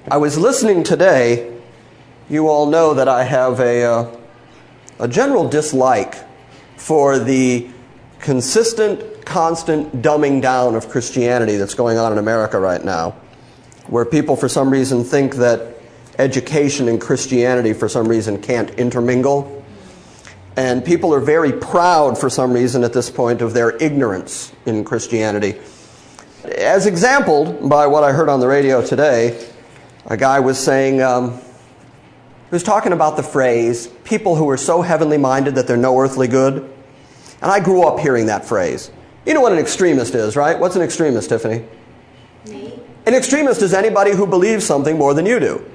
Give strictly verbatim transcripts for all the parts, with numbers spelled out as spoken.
I was listening today. You all know that I have a, uh, a general dislike for the consistent, constant dumbing down of Christianity that's going on in America right now, where people for some reason think that education and Christianity for some reason can't intermingle. And people are very proud for some reason at this point of their ignorance in Christianity. As exampled by what I heard on the radio today, a guy was saying, um, he was talking about the phrase, people who are so heavenly minded that they're no earthly good. And I grew up hearing that phrase. You know what an extremist is, right? What's an extremist, Tiffany? Me? An extremist is anybody who believes something more than you do.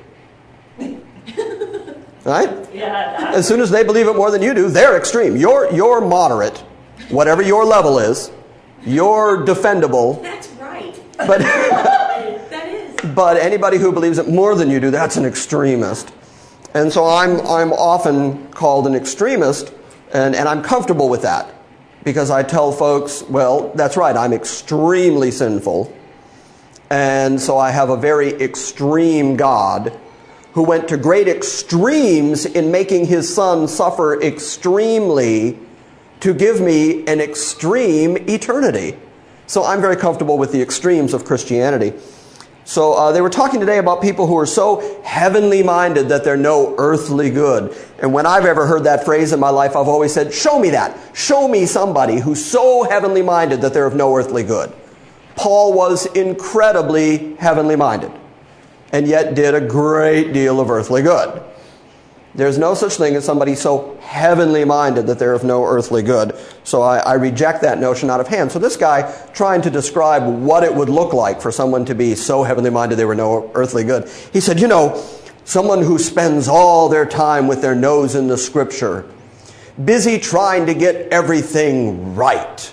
Right? Yeah. As soon as they believe it more than you do, they're extreme. You're, you're moderate, whatever your level is. You're defendable. That's right. But, that is. but anybody who believes it more than you do, that's an extremist. And so I'm, I'm often called an extremist, and, and I'm comfortable with that. Because I tell folks, well, that's right, I'm extremely sinful. And so I have a very extreme God who went to great extremes in making his son suffer extremely to give me an extreme eternity. So I'm very comfortable with the extremes of Christianity. So uh, they were talking today about people who are so heavenly minded that they're no earthly good. And when I've ever heard that phrase in my life, I've always said, show me that. Show me somebody who's so heavenly minded that they're of no earthly good. Paul was incredibly heavenly minded and yet did a great deal of earthly good. There's no such thing as somebody so heavenly minded that they're of no earthly good. So I, I reject that notion out of hand. So this guy, trying to describe what it would look like for someone to be so heavenly minded they were no earthly good, he said, you know, someone who spends all their time with their nose in the Scripture, busy trying to get everything right.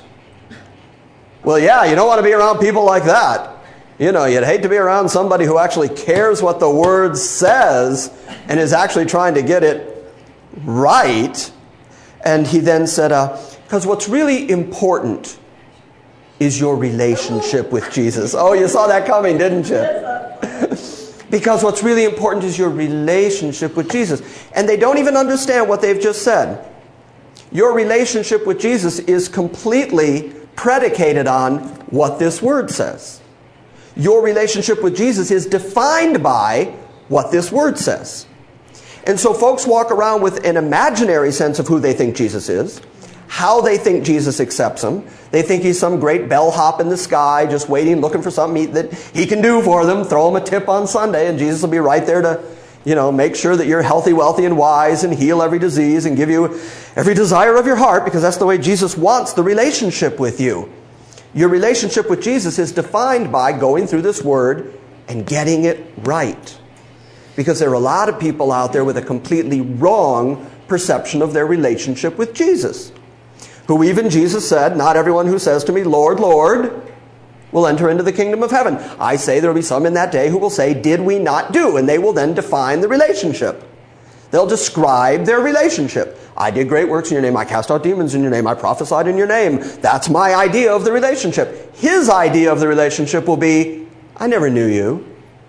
Well, yeah, you don't want to be around people like that. You know, you'd hate to be around somebody who actually cares what the Word says and is actually trying to get it right. And he then said, because uh, what's really important is your relationship with Jesus. Oh, you saw that coming, didn't you? Because what's really important is your relationship with Jesus. And they don't even understand what they've just said. Your relationship with Jesus is completely predicated on what this Word says. Your relationship with Jesus is defined by what this Word says. And so folks walk around with an imaginary sense of who they think Jesus is, how they think Jesus accepts them. They think he's some great bellhop in the sky, just waiting, looking for something that he can do for them, throw them a tip on Sunday, and Jesus will be right there to, you know, make sure that you're healthy, wealthy, and wise, and heal every disease, and give you every desire of your heart, because that's the way Jesus wants the relationship with you. Your relationship with Jesus is defined by going through this Word and getting it right. Because there are a lot of people out there with a completely wrong perception of their relationship with Jesus. Who even Jesus said, not everyone who says to me, Lord, Lord, will enter into the kingdom of heaven. I say there will be some in that day who will say, did we not do? And they will then define the relationship. They'll describe their relationship. I did great works in your name. I cast out demons in your name. I prophesied in your name. That's my idea of the relationship. His idea of the relationship will be, I never knew you.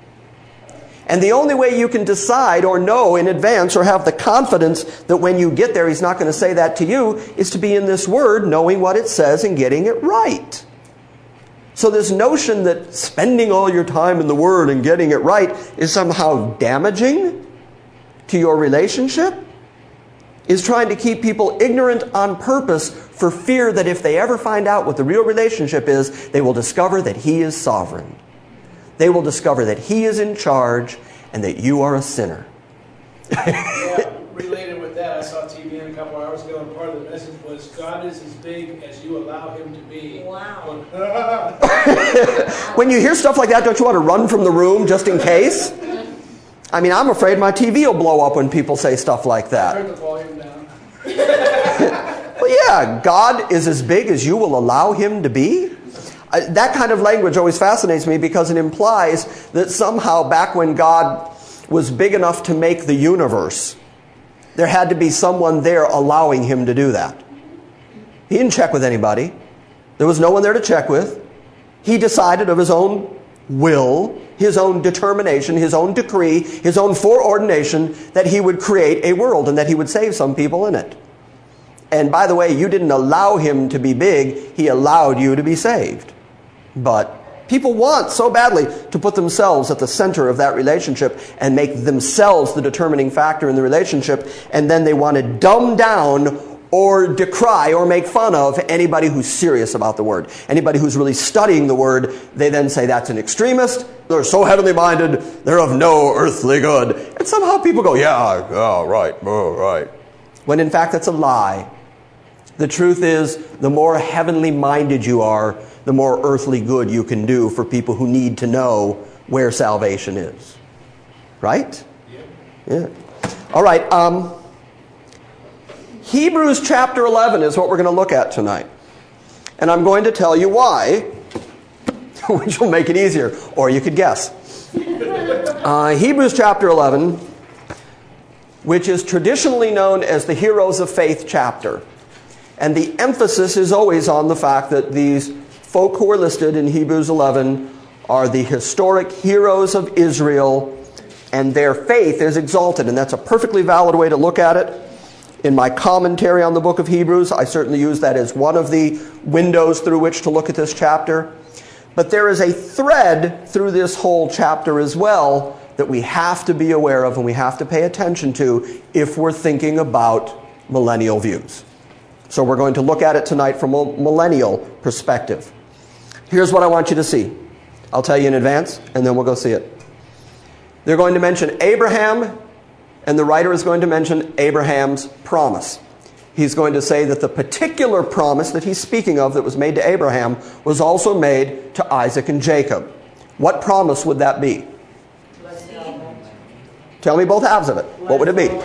And the only way you can decide or know in advance or have the confidence that when you get there he's not going to say that to you is to be in this Word, knowing what it says and getting it right. So this notion that spending all your time in the Word and getting it right is somehow damaging to your relationship is trying to keep people ignorant on purpose for fear that if they ever find out what the real relationship is, they will discover that He is sovereign. They will discover that He is in charge and that you are a sinner. Yeah, related with that, I saw T V in a couple hours ago, and part of the message was, God is as big as you allow Him to be. Wow. When you hear stuff like that, don't you want to run from the room just in case? I mean, I'm afraid my T V will blow up when people say stuff like that. Turn the volume down. Well, yeah, God is as big as you will allow Him to be. Uh, that kind of language always fascinates me because it implies that somehow back when God was big enough to make the universe, there had to be someone there allowing Him to do that. He didn't check with anybody. There was no one there to check with. He decided of His own will, his own determination, his own decree, his own foreordination that he would create a world and that he would save some people in it. And by the way, you didn't allow him to be big, he allowed you to be saved. But people want so badly to put themselves at the center of that relationship and make themselves the determining factor in the relationship, and then they want to dumb down or decry or make fun of anybody who's serious about the Word. Anybody who's really studying the Word, they then say that's an extremist, they're so heavenly minded, they're of no earthly good. And somehow people go, yeah, oh, right, oh, right. When in fact that's a lie. The truth is, the more heavenly minded you are, the more earthly good you can do for people who need to know where salvation is. Right? Yeah. Yeah. All right. Um, Hebrews chapter eleven is what we're going to look at tonight. And I'm going to tell you why, which will make it easier. Or you could guess. Uh, Hebrews chapter eleven, which is traditionally known as the Heroes of Faith chapter. And the emphasis is always on the fact that these folk who are listed in Hebrews eleven are the historic heroes of Israel, and their faith is exalted. And that's a perfectly valid way to look at it. In my commentary on the book of Hebrews, I certainly use that as one of the windows through which to look at this chapter. But there is a thread through this whole chapter as well that we have to be aware of and we have to pay attention to if we're thinking about millennial views. So we're going to look at it tonight from a millennial perspective. Here's what I want you to see. I'll tell you in advance, and then we'll go see it. They're going to mention Abraham, and the writer is going to mention Abraham's promise. He's going to say that the particular promise that he's speaking of that was made to Abraham was also made to Isaac and Jacob. What promise would that be? Tell me both halves of it. What would it be?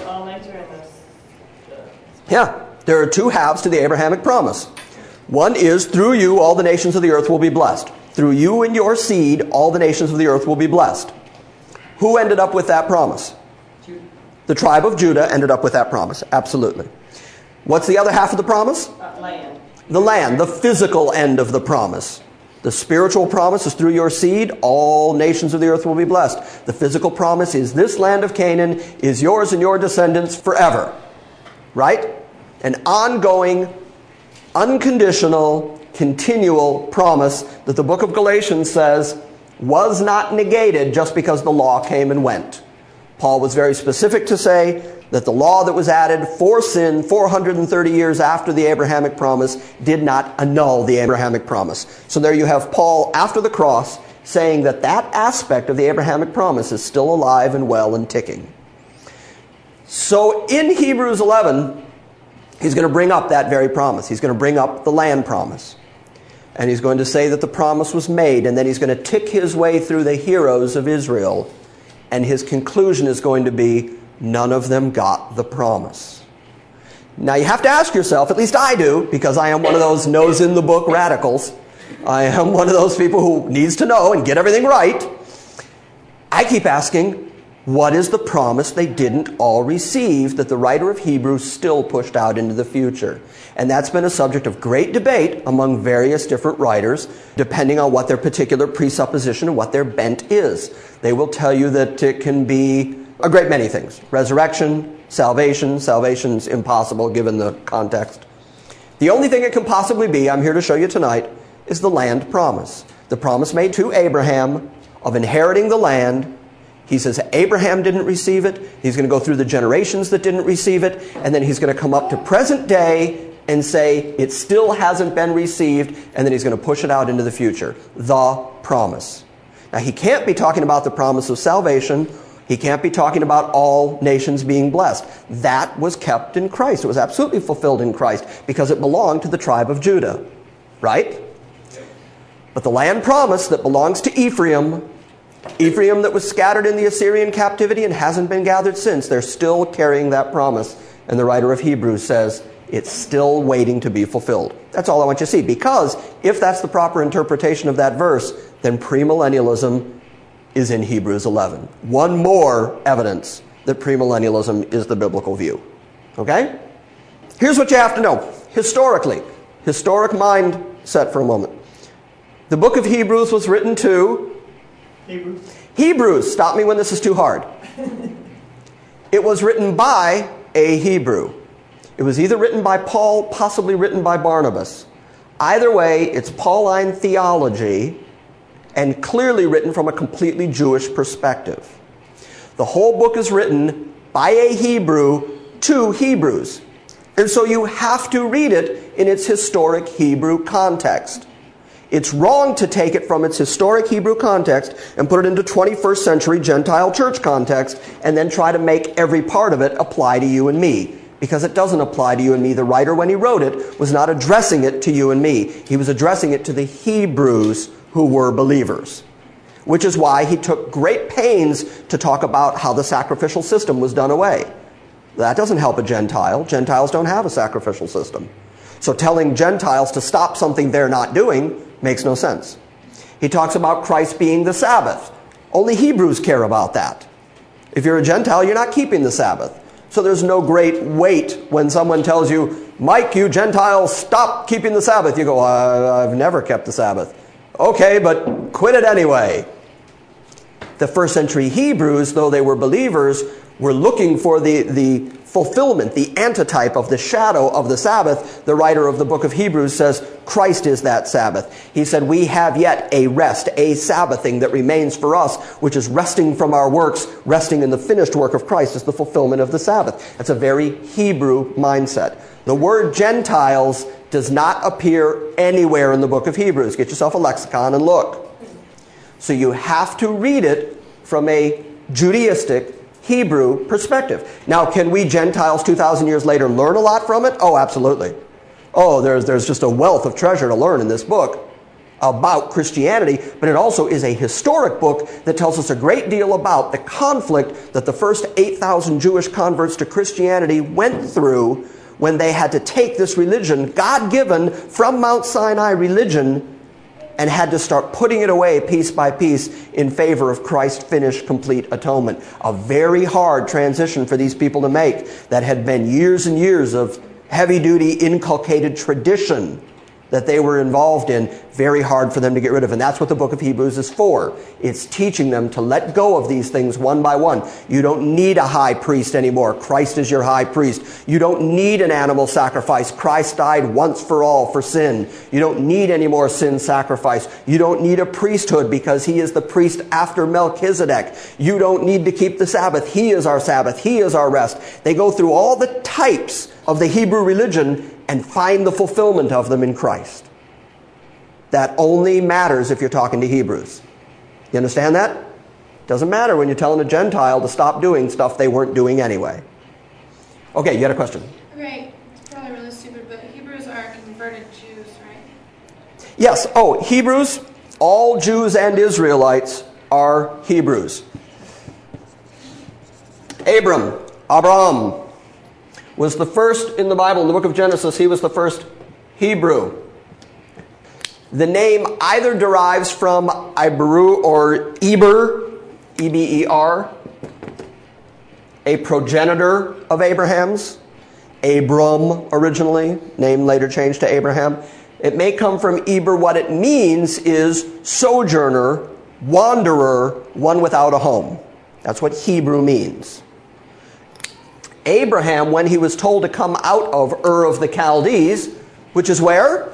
Yeah. There are two halves to the Abrahamic promise. One is, through you, all the nations of the earth will be blessed. Through you and your seed, all the nations of the earth will be blessed. Who ended up with that promise? Judah. The tribe of Judah ended up with that promise. Absolutely. What's the other half of the promise? Uh, land. The land, the physical end of the promise. The spiritual promise is through your seed, all nations of the earth will be blessed. The physical promise is this land of Canaan is yours and your descendants forever. Right? An ongoing, unconditional, continual promise that the book of Galatians says was not negated just because the law came and went. Paul was very specific to say that the law that was added for sin four hundred thirty years after the Abrahamic promise did not annul the Abrahamic promise. So there you have Paul after the cross saying that that aspect of the Abrahamic promise is still alive and well and ticking. So in Hebrews eleven, he's going to bring up that very promise. He's going to bring up the land promise. And he's going to say that the promise was made, and then he's going to tick his way through the heroes of Israel. And his conclusion is going to be, none of them got the promise. Now you have to ask yourself, at least I do, because I am one of those nose-in-the-book radicals. I am one of those people who needs to know and get everything right. I keep asking, what is the promise they didn't all receive that the writer of Hebrews still pushed out into the future? And that's been a subject of great debate among various different writers, depending on what their particular presupposition and what their bent is. They will tell you that it can be a great many things. Resurrection, salvation. Salvation's impossible given the context. The only thing it can possibly be, I'm here to show you tonight, is the land promise. The promise made to Abraham of inheriting the land. He says Abraham didn't receive it. He's going to go through the generations that didn't receive it. And then he's going to come up to present day and say it still hasn't been received. And then he's going to push it out into the future. The promise. Now he can't be talking about the promise of salvation. He can't be talking about all nations being blessed. That was kept in Christ. It was absolutely fulfilled in Christ because it belonged to the tribe of Judah. Right? But the land promise that belongs to Ephraim, Ephraim that was scattered in the Assyrian captivity and hasn't been gathered since, they're still carrying that promise. And the writer of Hebrews says it's still waiting to be fulfilled. That's all I want you to see. Because if that's the proper interpretation of that verse, then premillennialism is in Hebrews eleven. One more evidence that premillennialism is the biblical view. Okay? Here's what you have to know. Historically, historic mindset for a moment. The book of Hebrews was written to Hebrews. Hebrews, stop me when this is too hard. It was written by a Hebrew. It was either written by Paul, possibly written by Barnabas. Either way, it's Pauline theology and clearly written from a completely Jewish perspective. The whole book is written by a Hebrew to Hebrews. And so you have to read it in its historic Hebrew context. It's wrong to take it from its historic Hebrew context and put it into twenty-first century Gentile church context and then try to make every part of it apply to you and me. Because it doesn't apply to you and me. The writer, when he wrote it, was not addressing it to you and me. He was addressing it to the Hebrews who were believers. Which is why he took great pains to talk about how the sacrificial system was done away. That doesn't help a Gentile. Gentiles don't have a sacrificial system. So telling Gentiles to stop something they're not doing makes no sense. He talks about Christ being the Sabbath. Only Hebrews care about that. If you're a Gentile, you're not keeping the Sabbath. So there's no great weight when someone tells you, Mike, you Gentiles, stop keeping the Sabbath. You go, I've never kept the Sabbath. Okay, but quit it anyway. The first century Hebrews, though they were believers, were looking for the, the fulfillment, the antitype of the shadow of the Sabbath. The writer of the book of Hebrews says, Christ is that Sabbath. He said, we have yet a rest, a Sabbathing that remains for us, which is resting from our works, resting in the finished work of Christ is the fulfillment of the Sabbath. That's a very Hebrew mindset. The word Gentiles does not appear anywhere in the book of Hebrews. Get yourself a lexicon and look. So you have to read it from a Judaistic Hebrew perspective. Now, can we Gentiles two thousand years later learn a lot from it? Oh, absolutely. Oh, there's, there's just a wealth of treasure to learn in this book about Christianity, but it also is a historic book that tells us a great deal about the conflict that the first eight thousand Jewish converts to Christianity went through when they had to take this religion, God-given from Mount Sinai religion, and had to start putting it away piece by piece in favor of Christ's finished complete atonement. A very hard transition for these people to make that had been years and years of heavy-duty inculcated tradition that they were involved in, very hard for them to get rid of. And that's what the book of Hebrews is for. It's teaching them to let go of these things one by one. You don't need a high priest anymore. Christ is your high priest. You don't need an animal sacrifice. Christ died once for all for sin. You don't need any more sin sacrifice. You don't need a priesthood because he is the priest after Melchizedek. You don't need to keep the Sabbath. He is our Sabbath. He is our rest. They go through all the types of the Hebrew religion and find the fulfillment of them in Christ. That only matters if you're talking to Hebrews. You understand that? Doesn't matter when you're telling a Gentile to stop doing stuff they weren't doing anyway. Okay, you had a question? Okay, it's probably really stupid, but Hebrews are converted Jews, right? Yes. Oh, Hebrews, all Jews and Israelites are Hebrews. Abram, Abraham, was the first in the Bible, in the book of Genesis. He was the first Hebrew. The name either derives from Ibru or Eber, E B E R, a progenitor of Abraham's, Abram originally, name later changed to Abraham. It may come from Eber. What it means is sojourner, wanderer, one without a home. That's what Hebrew means. Abraham, when he was told to come out of Ur of the Chaldees, which is where?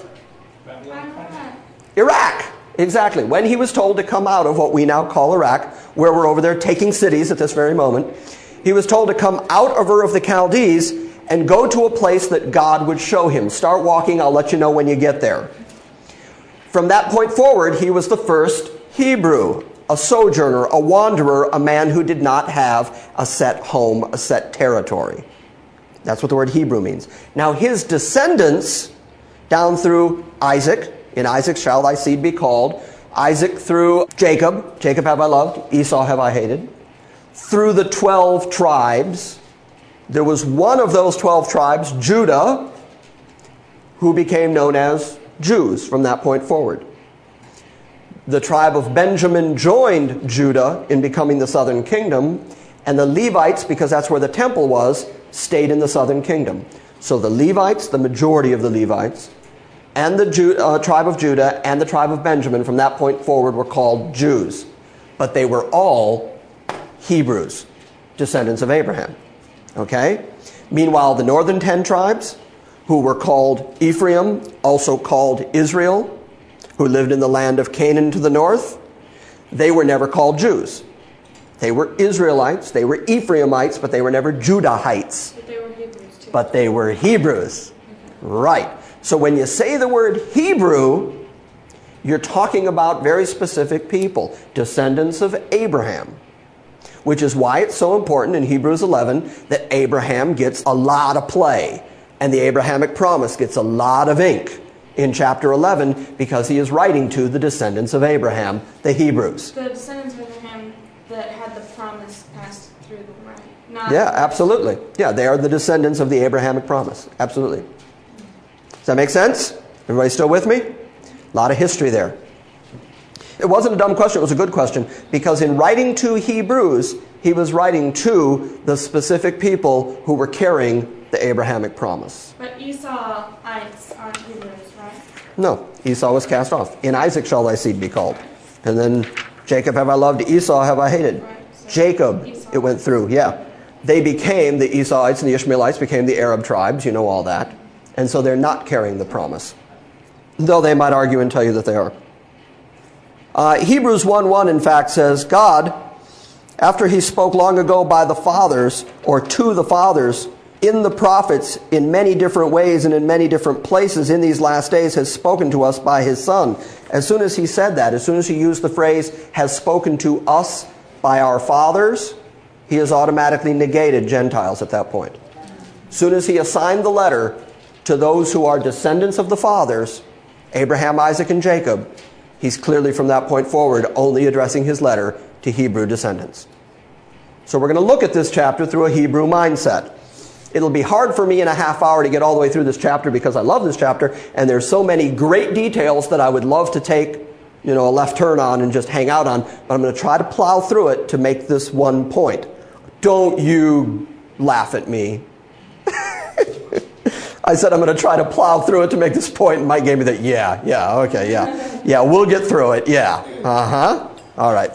Iraq. Exactly. When he was told to come out of what we now call Iraq, where we're over there taking cities at this very moment, he was told to come out of Ur of the Chaldees and go to a place that God would show him. Start walking, I'll let you know when you get there. From that point forward, he was the first Hebrew. A sojourner, a wanderer, a man who did not have a set home, a set territory. That's what the word Hebrew means. Now his descendants, down through Isaac, in Isaac shall thy seed be called, Isaac through Jacob, Jacob have I loved, Esau have I hated, through the twelve tribes, there was one of those twelve tribes, Judah, who became known as Jews from that point forward. The tribe of Benjamin joined Judah in becoming the southern kingdom, and the Levites, because that's where the temple was, stayed in the southern kingdom. So the Levites, the majority of the Levites, and the Ju- uh, tribe of Judah and the tribe of Benjamin from that point forward were called Jews. but they were all Hebrews, descendants of Abraham. Okay? Meanwhile, the northern ten tribes, who were called Ephraim, also called Israel, who lived in the land of Canaan to the north, they were never called Jews. They were Israelites, they were Ephraimites, but they were never Judahites. But they were Hebrews too. But they were Hebrews. Right. So when you say the word Hebrew, you're talking about very specific people, descendants of Abraham. Which is why it's so important in Hebrews eleven that Abraham gets a lot of play. And the Abrahamic promise gets a lot of ink in chapter eleven because he is writing to the descendants of Abraham, the Hebrews. The descendants of Abraham that had the promise passed through them, right? Not Yeah, absolutely. Yeah, they are the descendants of the Abrahamic promise. Absolutely. Does that make sense? Everybody still with me? A lot of history there. It wasn't a dumb question, it was a good question, because in writing to Hebrews, he was writing to the specific people who were carrying the Abrahamic promise. But Esauites aren't Hebrews, right? No, Esau was cast off. In Isaac shall thy seed be called. And then Jacob have I loved, Esau have I hated. Right. So Jacob, Esau. it went through, yeah. They became, the Esauites and the Ishmaelites became the Arab tribes, you know all that. And so they're not carrying the promise. Though they might argue and tell you that they are. Uh, Hebrews one one, in fact, says, God, after he spoke long ago by the fathers, or to the fathers, in the prophets, in many different ways and in many different places in these last days, has spoken to us by his Son. As soon as he said that, as soon as he used the phrase, has spoken to us by our fathers, he has automatically negated Gentiles at that point. As soon as he assigned the letter to those who are descendants of the fathers, Abraham, Isaac, and Jacob, he's clearly from that point forward only addressing his letter to Hebrew descendants. So we're going to look at this chapter through a Hebrew mindset. It'll be hard for me in a half hour to get all the way through this chapter because I love this chapter and there's so many great details that I would love to take, you know, a left turn on and just hang out on, but I'm going to try to plow through it to make this one point. Don't you laugh at me. I said I'm going to try to plow through it to make this point, and Mike gave me that, yeah, yeah, okay, yeah. Yeah, we'll get through it, yeah. Uh-huh. All right.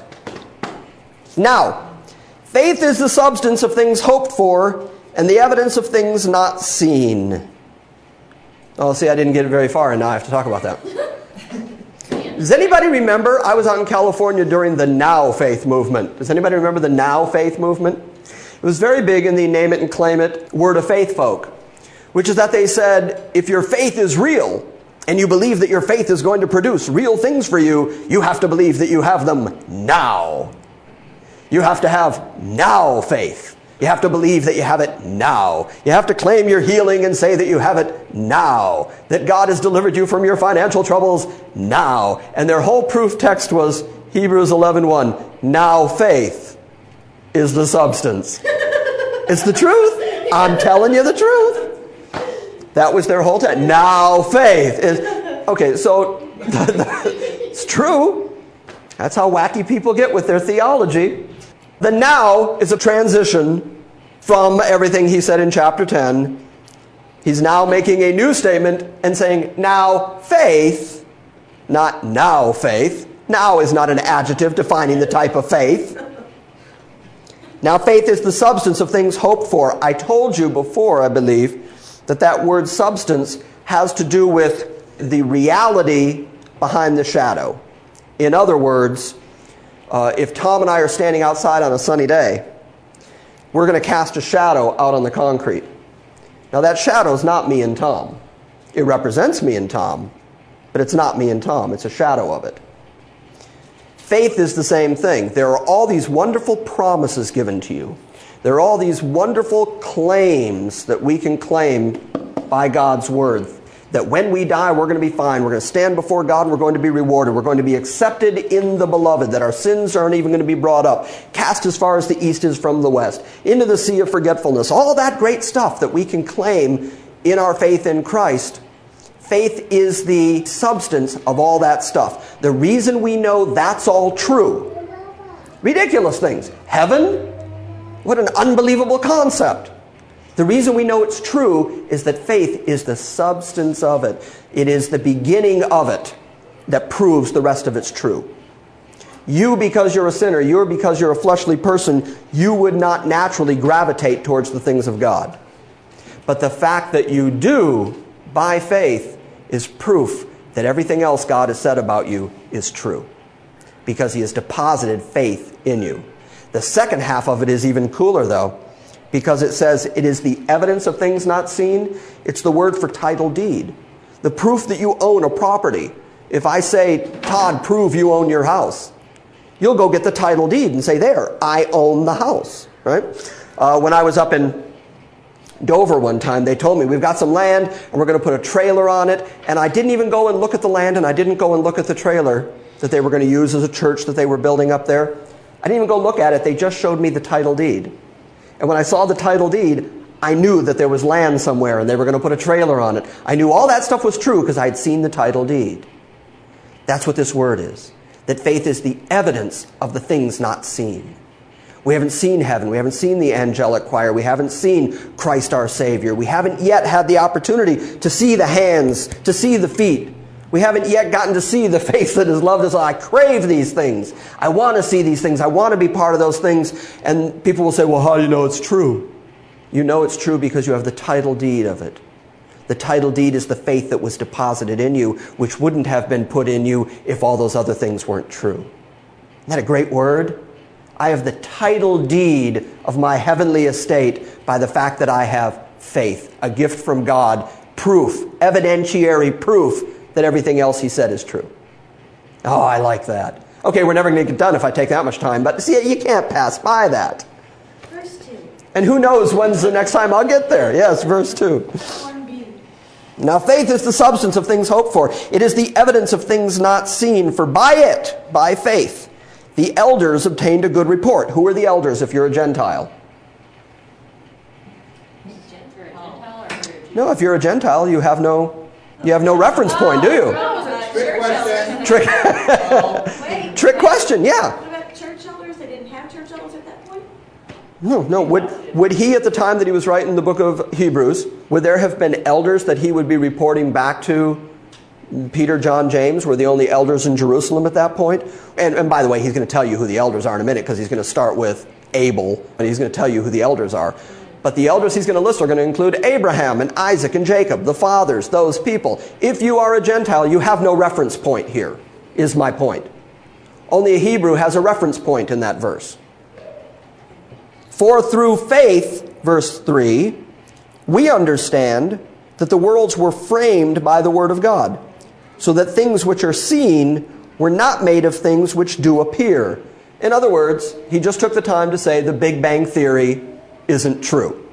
Now, faith is the substance of things hoped for and the evidence of things not seen. Oh, see, I didn't get it very far, and now I have to talk about that. Does anybody remember, I was out in California during the Now Faith movement. Does anybody remember the Now Faith movement? It was very big in the name it and claim it word of faith folk, which is that they said, if your faith is real, and you believe that your faith is going to produce real things for you, you have to believe that you have them now. You have to have now faith. You have to believe that you have it now. You have to claim your healing and say that you have it now. That God has delivered you from your financial troubles now. And their whole proof text was Hebrews eleven one. Now faith is the substance. It's the truth. I'm telling you the truth. That was their whole text. Now faith is... Okay, so it's true. That's how wacky people get with their theology. The now is a transition from everything he said in chapter ten. He's now making a new statement and saying, now faith, not now faith. Now is not an adjective defining the type of faith. Now faith is the substance of things hoped for. I told you before, I believe, that that word substance has to do with the reality behind the shadow. In other words, Uh, if Tom and I are standing outside on a sunny day, we're going to cast a shadow out on the concrete. Now that shadow is not me and Tom. It represents me and Tom, but it's not me and Tom. It's a shadow of it. Faith is the same thing. There are all these wonderful promises given to you. There are all these wonderful claims that we can claim by God's word. That when we die, we're going to be fine. We're going to stand before God and we're going to be rewarded. We're going to be accepted in the beloved. That our sins aren't even going to be brought up. Cast as far as the east is from the west. Into the sea of forgetfulness. All that great stuff that we can claim in our faith in Christ. Faith is the substance of all that stuff. The reason we know that's all true. Ridiculous things. Heaven? What an unbelievable concept. The reason we know it's true is that faith is the substance of it. It is the beginning of it that proves the rest of it's true. You, because you're a sinner, you because you're a fleshly person, you would not naturally gravitate towards the things of God. But the fact that you do, by faith, is proof that everything else God has said about you is true, because he has deposited faith in you. The second half of it is even cooler, though, because it says it is the evidence of things not seen. It's the word for title deed. The proof that you own a property. If I say, Todd, prove you own your house, you'll go get the title deed and say, there, I own the house, right? Uh, when I was up in Dover one time, they told me, we've got some land and we're going to put a trailer on it. And I didn't even go and look at the land, and I didn't go and look at the trailer that they were going to use as a church that they were building up there. I didn't even go look at it. They just showed me the title deed. And when I saw the title deed, I knew that there was land somewhere and they were going to put a trailer on it. I knew all that stuff was true because I had seen the title deed. That's what this word is. That faith is the evidence of the things not seen. We haven't seen heaven. We haven't seen the angelic choir. We haven't seen Christ our Savior. We haven't yet had the opportunity to see the hands, to see the feet. We haven't yet gotten to see the face that has loved us. I crave these things. I want to see these things. I want to be part of those things. And people will say, well, how do you know it's true? You know it's true because you have the title deed of it. The title deed is the faith that was deposited in you, which wouldn't have been put in you if all those other things weren't true. Isn't that a great word? I have the title deed of my heavenly estate by the fact that I have faith, a gift from God, proof, evidentiary proof that everything else he said is true. Oh, I like that. Okay, we're never going to get done if I take that much time, but see, you can't pass by that. Verse two. And who knows when's the next time I'll get there. Yes, verse two. one B. Now faith is the substance of things hoped for. It is the evidence of things not seen. For by it, by faith, the elders obtained a good report. Who are the elders if you're a Gentile? No, if you're a Gentile, you have no you have no reference point, do you? Trick question. Trick Wait. trick question, yeah. What about church elders? They didn't have church elders at that point? No, no. Would would he at the time that he was writing the book of Hebrews, would there have been elders that he would be reporting back to? Peter, John, James were the only elders in Jerusalem at that point. And, and by the way, he's going to tell you who the elders are in a minute, because he's going to start with Abel, and he's going to tell you who the elders are. But the elders he's going to list are going to include Abraham and Isaac and Jacob, the fathers, those people. If you are a Gentile, you have no reference point here, is my point. Only a Hebrew has a reference point in that verse. For through faith, verse three, we understand that the worlds were framed by the word of God, so that things which are seen were not made of things which do appear. In other words, he just took the time to say the Big Bang Theory isn't true.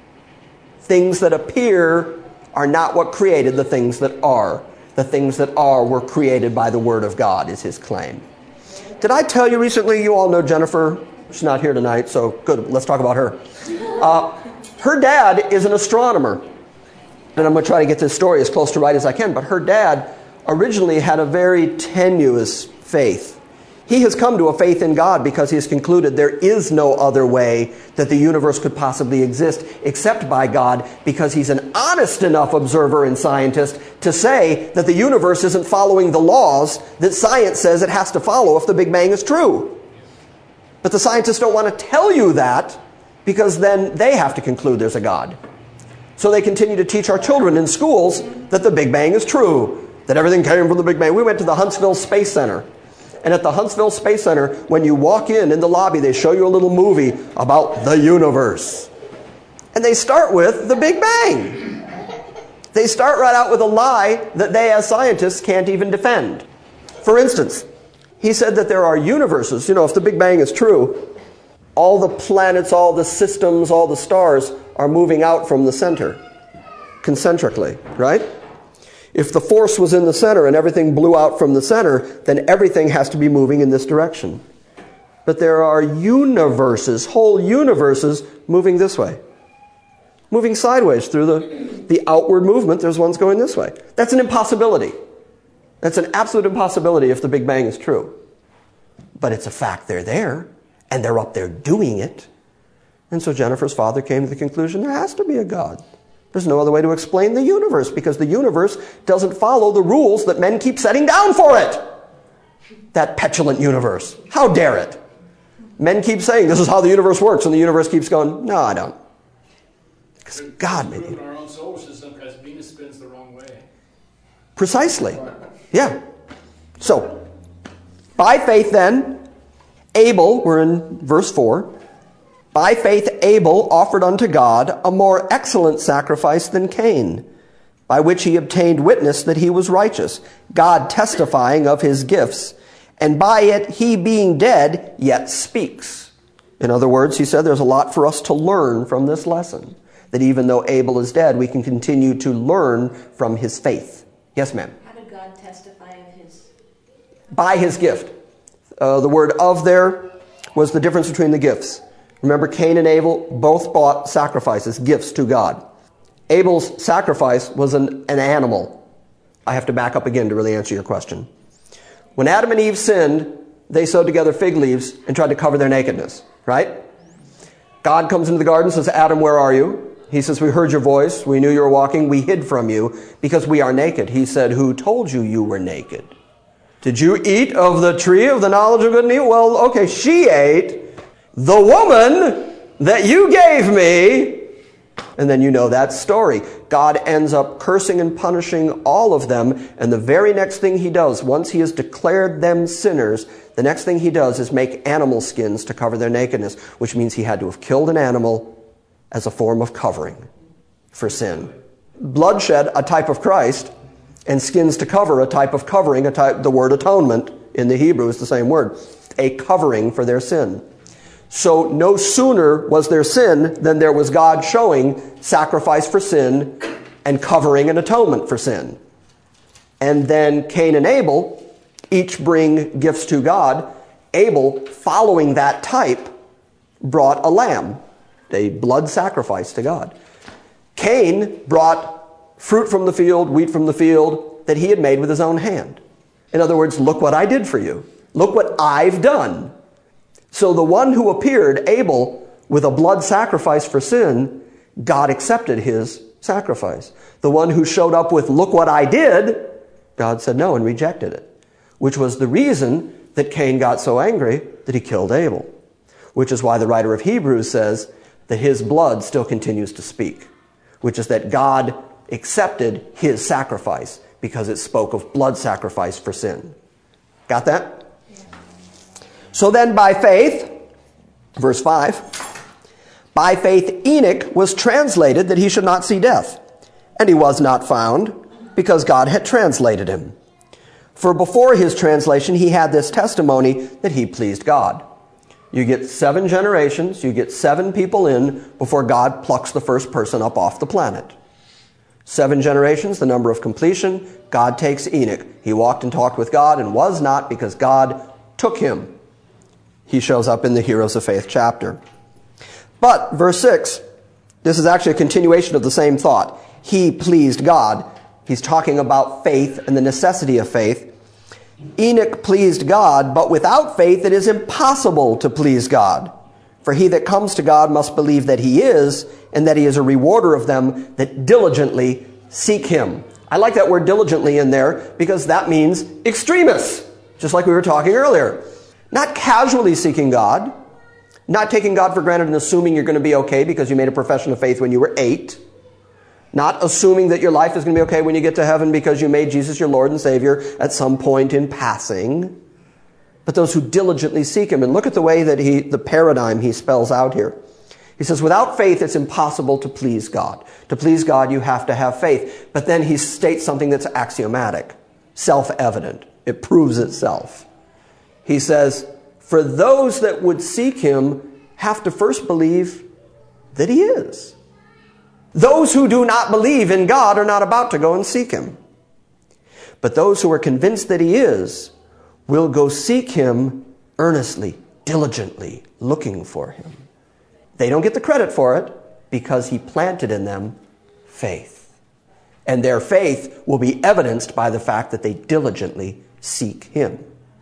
Things that appear are not what created the things that are. The things that are were created by the Word of God, is his claim. Did I tell you recently, you all know Jennifer? She's not here tonight, so good, let's talk about her. Uh, her dad is an astronomer. And I'm going to try to get this story as close to right as I can, but her dad originally had a very tenuous faith. He has come to a faith in God because he has concluded there is no other way that the universe could possibly exist except by God, because he's an honest enough observer and scientist to say that the universe isn't following the laws that science says it has to follow if the Big Bang is true. But the scientists don't want to tell you that, because then they have to conclude there's a God. So they continue to teach our children in schools that the Big Bang is true, that everything came from the Big Bang. We went to the Huntsville Space Center. And at the Huntsville Space Center, when you walk in, in the lobby, they show you a little movie about the universe. And they start with the Big Bang. They start right out with a lie that they as scientists can't even defend. For instance, he said that there are universes, you know, if the Big Bang is true, all the planets, all the systems, all the stars are moving out from the center, concentrically, right? If the force was in the center and everything blew out from the center, then everything has to be moving in this direction. But there are universes, whole universes, moving this way. Moving sideways through the, the outward movement, there's ones going this way. That's an impossibility. That's an absolute impossibility if the Big Bang is true. But it's a fact they're there, and they're up there doing it. And so Jennifer's father came to the conclusion there has to be a God. There's no other way to explain the universe, because the universe doesn't follow the rules that men keep setting down for it. that petulant universe. How dare it? Men keep saying this is how the universe works, and the universe keeps going, no, I don't. Because God made it. Our own solar system because Venus spins the wrong way. Precisely. Yeah. So, by faith then, Abel, we're in verse four, by faith Abel offered unto God a more excellent sacrifice than Cain, by which he obtained witness that he was righteous, God testifying of his gifts, and by it he being dead yet speaks. In other words, he said there's a lot for us to learn from this lesson, that even though Abel is dead, we can continue to learn from his faith. Yes, ma'am? How did God testify of his? By his gift. Uh, the word of there was the difference between the gifts. Remember, Cain and Abel both brought sacrifices, gifts to God. Abel's sacrifice was an, an animal. I have to back up again to really answer your question. When Adam and Eve sinned, they sewed together fig leaves and tried to cover their nakedness, right? God comes into the garden and says, Adam, where are you? He says, we heard your voice. We knew you were walking. We hid from you because we are naked. He said, who told you you were naked? Did you eat of the tree of the knowledge of good and evil? Well, okay, she ate. The woman that you gave me. And then you know that story. God ends up cursing and punishing all of them. And the very next thing he does, once he has declared them sinners, the next thing he does is make animal skins to cover their nakedness, which means he had to have killed an animal as a form of covering for sin. Bloodshed, a type of Christ, and skins to cover, a type of covering, a type, the word atonement in the Hebrew is the same word, a covering for their sin. So no sooner was there sin than there was God showing sacrifice for sin and covering and atonement for sin. And then Cain and Abel each bring gifts to God. Abel, following that type, brought a lamb, a blood sacrifice to God. Cain brought fruit from the field, wheat from the field that he had made with his own hand. In other words, look what I did for you. Look what I've done. So the one who appeared, Abel, with a blood sacrifice for sin, God accepted his sacrifice. The one who showed up with, look what I did, God said no and rejected it, which was the reason that Cain got so angry that he killed Abel, which is why the writer of Hebrews says that his blood still continues to speak, which is that God accepted his sacrifice because it spoke of blood sacrifice for sin. Got that? So then by faith, verse five, by faith Enoch was translated that he should not see death, and he was not found because God had translated him. For before his translation he had this testimony that he pleased God. You get seven generations, you get seven people in before God plucks the first person up off the planet. Seven generations, the number of completion, God takes Enoch. He walked and talked with God and was not because God took him. He shows up in the Heroes of Faith chapter. But, verse six, this is actually a continuation of the same thought. He pleased God. He's talking about faith and the necessity of faith. Enoch pleased God, but without faith it is impossible to please God. For he that comes to God must believe that he is, and that he is a rewarder of them that diligently seek him. I like that word diligently in there because that means extremists, just like we were talking earlier. Not casually seeking God, not taking God for granted and assuming you're going to be okay because you made a profession of faith when you were eight, not assuming that your life is going to be okay when you get to heaven because you made Jesus your Lord and Savior at some point in passing, but those who diligently seek him. And look at the way that he, the paradigm he spells out here. He says, without faith, it's impossible to please God. To please God, you have to have faith. But then he states something that's axiomatic, self-evident. It proves itself. He says, for those that would seek him have to first believe that he is. Those who do not believe in God are not about to go and seek him. But those who are convinced that he is will go seek him earnestly, diligently, looking for him. They don't get the credit for it because he planted in them faith. And their faith will be evidenced by the fact that they diligently seek him.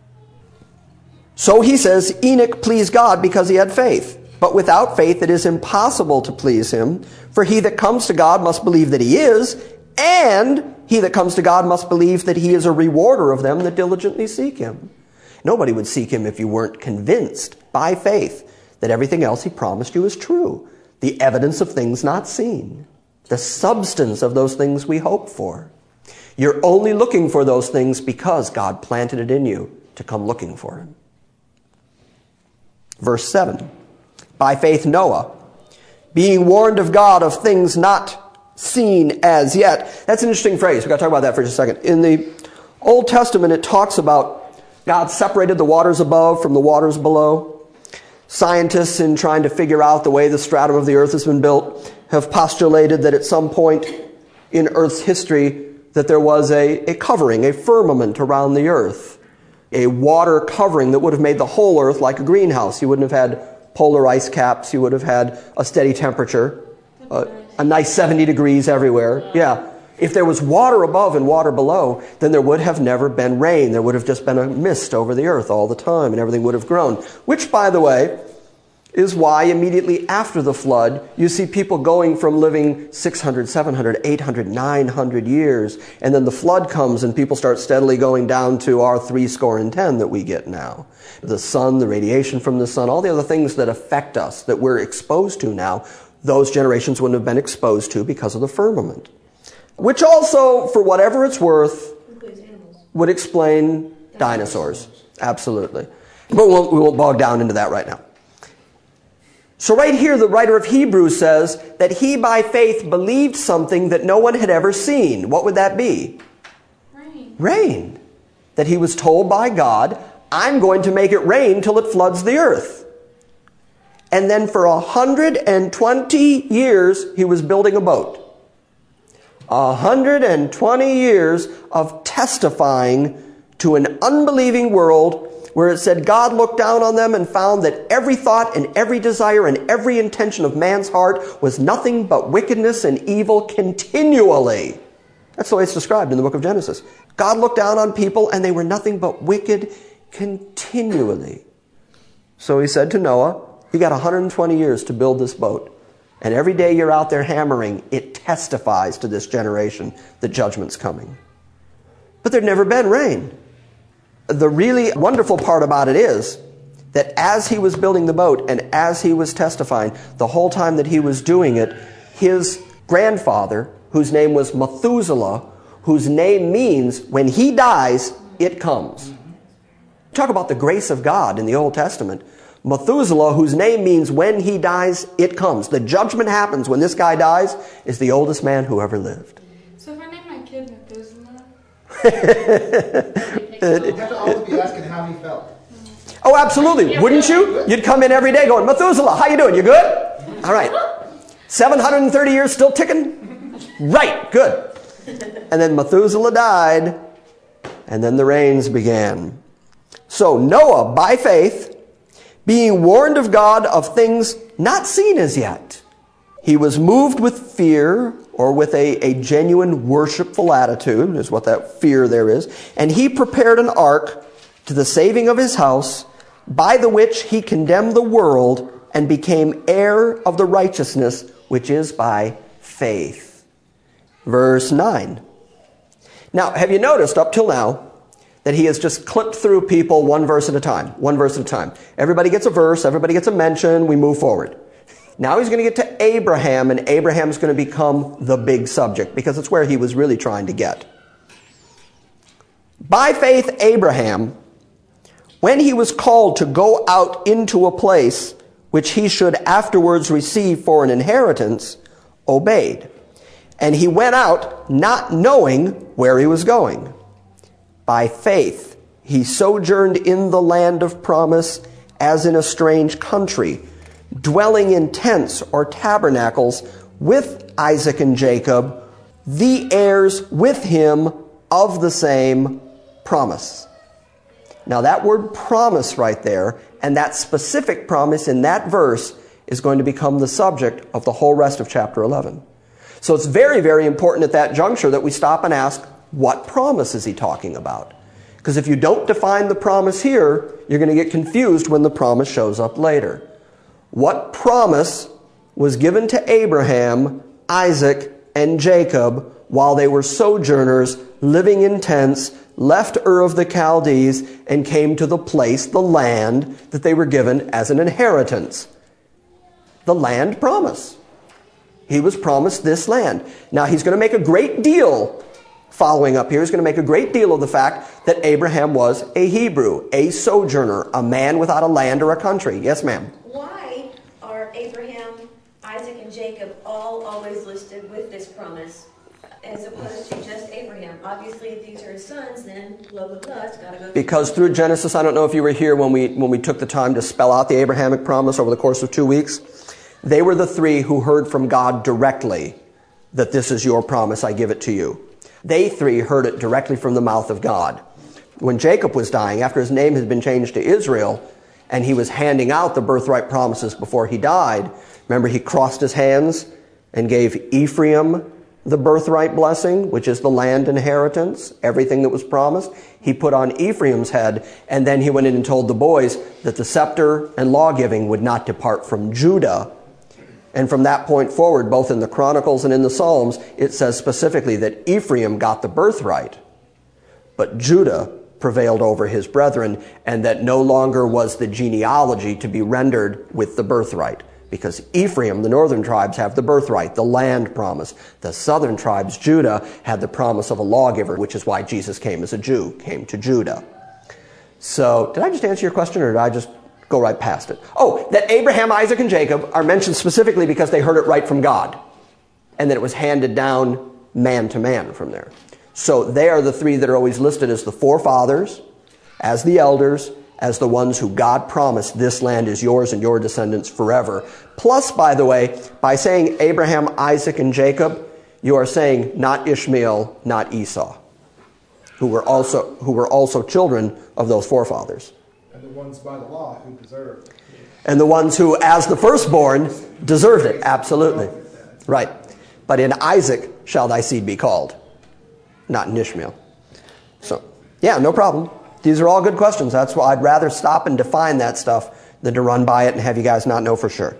So he says, Enoch pleased God because he had faith. But without faith it is impossible to please him. For he that comes to God must believe that he is, and he that comes to God must believe that he is a rewarder of them that diligently seek him. Nobody would seek him if you weren't convinced by faith that everything else he promised you is true. The evidence of things not seen. The substance of those things we hope for. You're only looking for those things because God planted it in you to come looking for him. Verse seven. By faith Noah, being warned of God of things not seen as yet. That's an interesting phrase. We've got to talk about that for just a second. In the Old Testament, it talks about God separated the waters above from the waters below. Scientists, in trying to figure out the way the stratum of the earth has been built, have postulated that at some point in Earth's history that there was a, a covering, a firmament around the earth. A water covering that would have made the whole earth like a greenhouse. You wouldn't have had polar ice caps. You would have had a steady temperature. Uh, a nice seventy degrees everywhere. Yeah. If there was water above and water below, then there would have never been rain. There would have just been a mist over the earth all the time, and everything would have grown. Which, by the way, is why immediately after the flood, you see people going from living six hundred, seven hundred, eight hundred, nine hundred years, and then the flood comes and people start steadily going down to our three score and ten that we get now. The sun, the radiation from the sun, all the other things that affect us, that we're exposed to now, those generations wouldn't have been exposed to because of the firmament. Which also, for whatever it's worth, would explain dinosaurs. Absolutely. But we'll, we won't bog down into that right now. So right here, the writer of Hebrews says that he by faith believed something that no one had ever seen. What would that be? Rain. Rain. That he was told by God, I'm going to make it rain till it floods the earth. And then for one hundred twenty years, he was building a boat. one hundred twenty years of testifying to an unbelieving world where it said God looked down on them and found that every thought and every desire and every intention of man's heart was nothing but wickedness and evil continually. That's the way it's described in the book of Genesis. God looked down on people and they were nothing but wicked continually. So he said to Noah, you got one hundred twenty years to build this boat. And every day you're out there hammering, it testifies to this generation that judgment's coming. But there'd never been rain. The really wonderful part about it is that as he was building the boat and as he was testifying, the whole time that he was doing it, his grandfather, whose name was Methuselah, whose name means when he dies, it comes. Talk about the grace of God in the Old Testament. Methuselah, whose name means when he dies, it comes. The judgment happens when this guy dies, is the oldest man who ever lived. So if I name my kid Methuselah? You have to always be asking how he felt. Oh, absolutely. Wouldn't you? You'd come in every day going, Methuselah, how you doing? You good? All right. seven hundred thirty years still ticking? Right, good. And then Methuselah died, and then the rains began. So Noah, by faith, being warned of God of things not seen as yet, he was moved with fear, or with a, a genuine worshipful attitude, is what that fear there is. And he prepared an ark to the saving of his house, by the which he condemned the world and became heir of the righteousness which is by faith. Verse nine. Now, have you noticed up till now that he has just clipped through people one verse at a time, one verse at a time. Everybody gets a verse, everybody gets a mention, we move forward. Now he's going to get to Abraham, and Abraham's going to become the big subject, because it's where he was really trying to get. By faith, Abraham, when he was called to go out into a place which he should afterwards receive for an inheritance, obeyed. And he went out not knowing where he was going. By faith, he sojourned in the land of promise as in a strange country, dwelling in tents or tabernacles with Isaac and Jacob, the heirs with him of the same promise. Now that word promise right there, and that specific promise in that verse, is going to become the subject of the whole rest of chapter eleven. So it's very, very important at that juncture that we stop and ask, what promise is he talking about? Because if you don't define the promise here, you're going to get confused when the promise shows up later. What promise was given to Abraham, Isaac, and Jacob while they were sojourners, living in tents, left Ur of the Chaldees and came to the place, the land, that they were given as an inheritance. The land promise. He was promised this land. Now he's going to make a great deal, following up here, he's going to make a great deal of the fact that Abraham was a Hebrew, a sojourner, a man without a land or a country. Yes, ma'am? Why are Abraham, Isaac, and Jacob all always listed with this promise as opposed to just Abraham? Obviously, if these are his sons, then blah, blah, blah, it's got to go through. Because through Genesis, I don't know if you were here when we, when we took the time to spell out the Abrahamic promise over the course of two weeks. They were the three who heard from God directly that this is your promise, I give it to you. They three heard it directly from the mouth of God. When Jacob was dying, after his name had been changed to Israel, and he was handing out the birthright promises before he died, remember he crossed his hands and gave Ephraim the birthright blessing, which is the land inheritance, everything that was promised. He put on Ephraim's head, and then he went in and told the boys that the scepter and law-giving would not depart from Judah. And from that point forward, both in the Chronicles and in the Psalms, it says specifically that Ephraim got the birthright, but Judah prevailed over his brethren, and that no longer was the genealogy to be rendered with the birthright. Because Ephraim, the northern tribes, have the birthright, the land promise. The southern tribes, Judah, had the promise of a lawgiver, which is why Jesus came as a Jew, came to Judah. So, did I just answer your question, or did I just go right past it? Oh, that Abraham, Isaac, and Jacob are mentioned specifically because they heard it right from God, and that it was handed down man to man from there. So they are the three that are always listed as the forefathers, as the elders, as the ones who God promised this land is yours and your descendants forever. Plus, by the way, by saying Abraham, Isaac, and Jacob, you are saying not Ishmael, not Esau, who were also, who were also children of those forefathers. And the ones by the law who deserved. And the ones who, as the firstborn, deserved it. Absolutely. Right. But in Isaac shall thy seed be called, not in Ishmael. So, yeah, no problem. These are all good questions. That's why I'd rather stop and define that stuff than to run by it and have you guys not know for sure.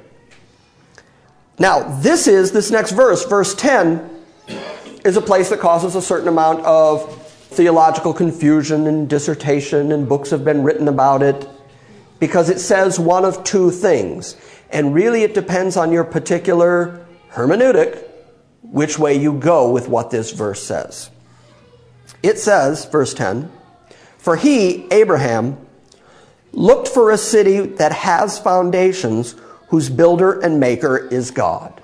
Now, this is, this next verse, verse ten, is a place that causes a certain amount of theological confusion and dissertation, and books have been written about it, because it says one of two things. And really it depends on your particular hermeneutic which way you go with what this verse says. It says, verse ten, for he, Abraham, looked for a city that has foundations, whose builder and maker is God.